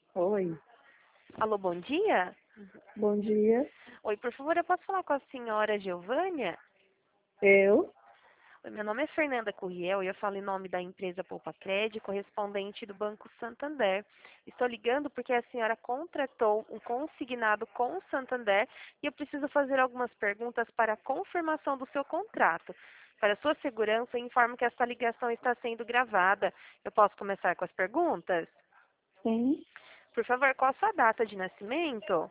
Oi, Alô, bom dia? bom dia. Oi, por favor, eu posso falar com a senhora Giovânia? Eu? Oi, meu nome é Fernanda Curriel e eu falo em nome da empresa Poupa Crédito, correspondente do Banco Santander. Estou ligando porque a senhora contratou um consignado com o Santander e eu preciso fazer algumas perguntas para a confirmação do seu contrato. Para sua segurança, informo que esta ligação está sendo gravada. Eu posso começar com as perguntas? Sim, Por favor, qual a sua data de nascimento?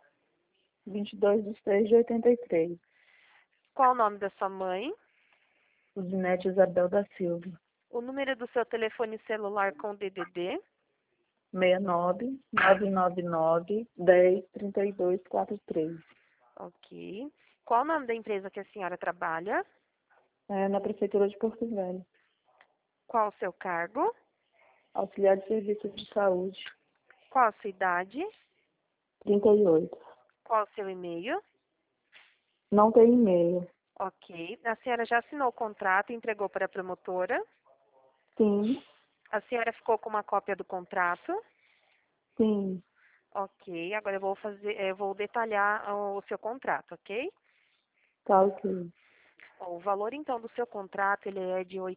22/6/83. Qual o nome da sua mãe? Uzinete Isabel da Silva. O número do seu telefone celular com DDD? 69-999-10-3243. Ok. Qual o nome da empresa que a senhora trabalha? É na Prefeitura de Porto Velho. Qual o seu cargo? Auxiliar de Serviços de Saúde. Qual a sua idade? 38. Qual o seu e-mail? Não tem e-mail. Ok. A senhora já assinou o contrato e entregou para a promotora? Sim, A senhora ficou com uma cópia do contrato? sim. Ok. Agora eu vou detalhar o seu contrato, ok? Tá ok. O valor, então, do seu contrato, ele é de R$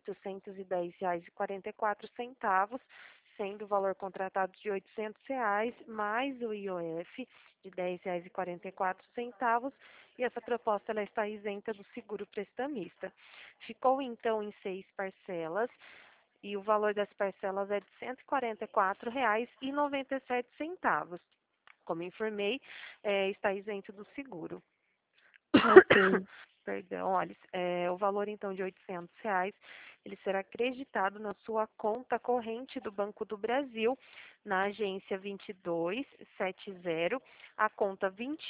810,44, sendo o valor contratado de R$ 800, mais o IOF de R$ 10,44, e essa proposta ela está isenta do seguro prestamista. Ficou, então, em 6 parcelas, e o valor das parcelas é de R$ 144,97. Como informei, está isento do seguro. Ok, Perdão, olha, o valor então de R$ 800, ele será acreditado na sua conta corrente do Banco do Brasil, na agência 2270, a conta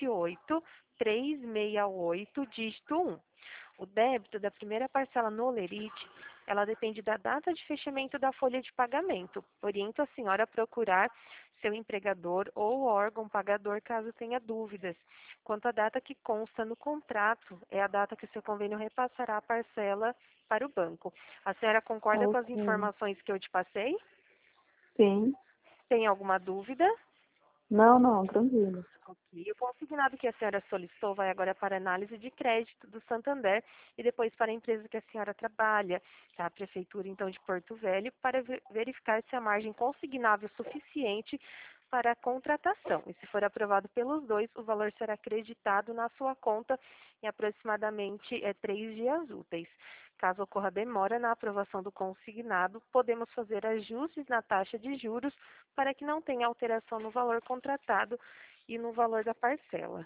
28368, dígito 1. O débito da primeira parcela no Olerite, ela depende da data de fechamento da folha de pagamento. Oriento a senhora a procurar seu empregador ou órgão pagador caso tenha dúvidas. Quanto à data que consta no contrato, é a data que o seu convênio repassará a parcela para o banco. A senhora concorda com as ok. informações que eu te passei? Sim. Tem alguma dúvida? Não, não, tranquilo. Ok. O consignado que a senhora solicitou vai agora para análise de crédito do Santander e depois para a empresa que a senhora trabalha, que é a Prefeitura, então, de Porto Velho, para verificar se a margem consignável é suficiente para a contratação. E se for aprovado pelos dois, o valor será acreditado na sua conta em aproximadamente 3 dias úteis. Caso ocorra demora na aprovação do consignado, podemos fazer ajustes na taxa de juros para que não tenha alteração no valor contratado e no valor da parcela.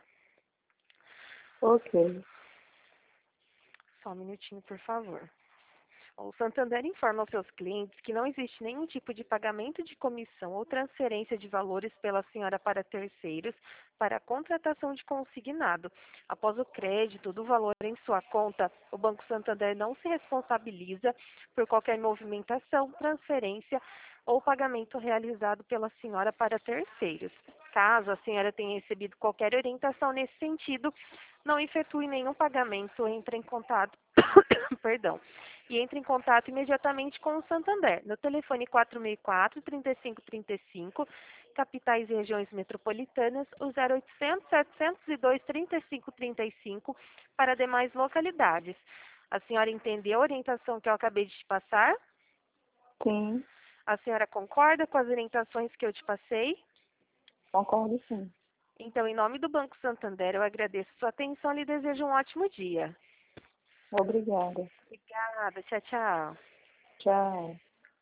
Ok. Só um minutinho, por favor. O Santander informa aos seus clientes que não existe nenhum tipo de pagamento de comissão ou transferência de valores pela senhora para terceiros para a contratação de consignado. Após o crédito do valor em sua conta, o Banco Santander não se responsabiliza por qualquer movimentação, transferência ou pagamento realizado pela senhora para terceiros. Caso a senhora tenha recebido qualquer orientação nesse sentido, não efetue nenhum pagamento, entre em contato, perdão, e entre em contato imediatamente com o Santander, no telefone 464-3535, capitais e regiões metropolitanas, o 0800-702-3535, para demais localidades. A senhora entendeu a orientação que eu acabei de te passar? Sim, A senhora concorda com as orientações que eu te passei? concordo sim. Então, em nome do Banco Santander, eu agradeço sua atenção e lhe desejo um ótimo dia. Obrigada. Obrigada, tchau, tchau. Tchau.